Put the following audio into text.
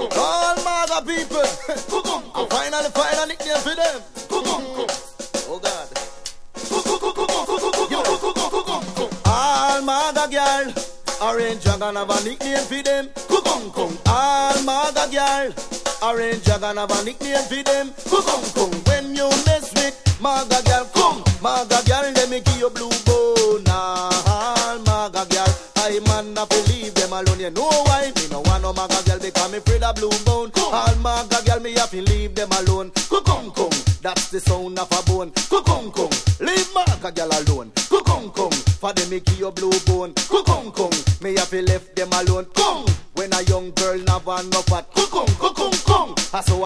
All MAGA people. I find a nickname for them. Oh God. All MAGA girl. Orange Dragon have a nickname for them. All MAGA girl. Orange Dragon have a nickname for them. When you mess with MAGA girl, come. MAGA girl, let me give you blue bone. All MAGA girl, I man not leave them alone. You know why? Me no want no MAGA girl because me afraid of blue bone. All MAGA girl, me have to leave them alone. That's the sound of a bone. Leave MAGA girl alone. For them me give you blue bone. Me have to left them alone. When a young girl never no fat. So